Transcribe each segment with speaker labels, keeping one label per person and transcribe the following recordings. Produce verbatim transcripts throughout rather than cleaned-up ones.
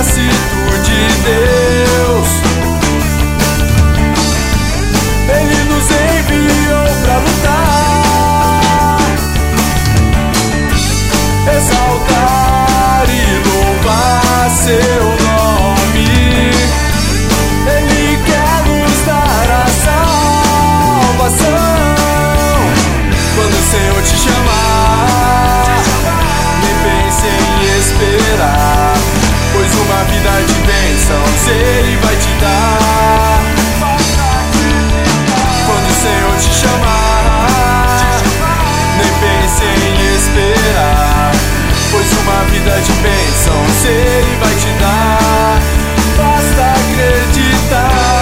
Speaker 1: exército de Deus. Ele nos enviou pra lutar, exaltar e louvar seu nome. Ele quer nos dar a salvação. Quando o Senhor te chamar, nem pense em esperar, pois uma vida de bênçãos Ele vai te dar. Quando o Senhor te chamar, nem pense em esperar, pois uma vida de bênçãos Ele vai te dar. Basta acreditar.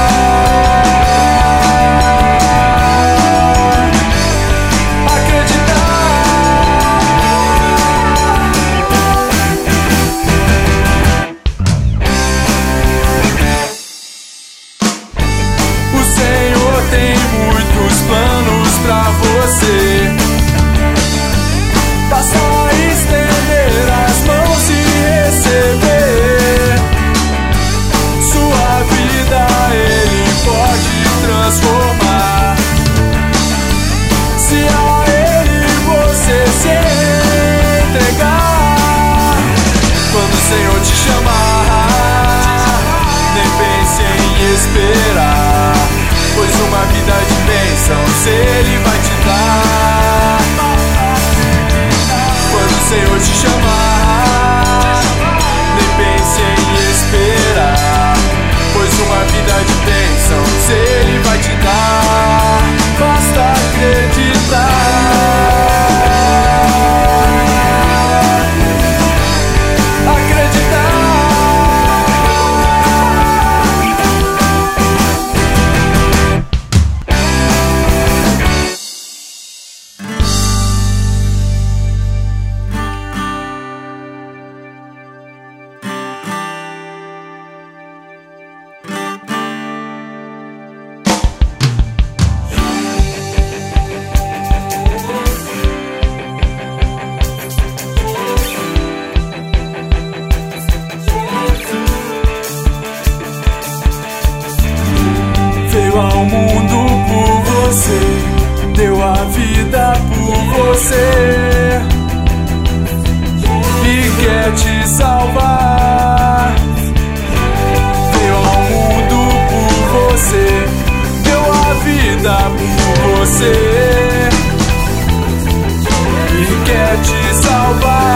Speaker 1: Planos pra você, basta estender as mãos e receber. Sua vida Ele pode transformar, se a Ele você se entregar. Quando o Senhor te chamar, nem pense em esperar, pois uma vida de bênçãos Ele vai te dar. Quando o Senhor te chamar, nem pense em esperar, pois uma vida de bênçãos Ele vai te dar. Basta acreditar. Ao mundo por você, deu a vida por você e quer te salvar. Veio ao mundo por você, deu a vida por você e quer te salvar.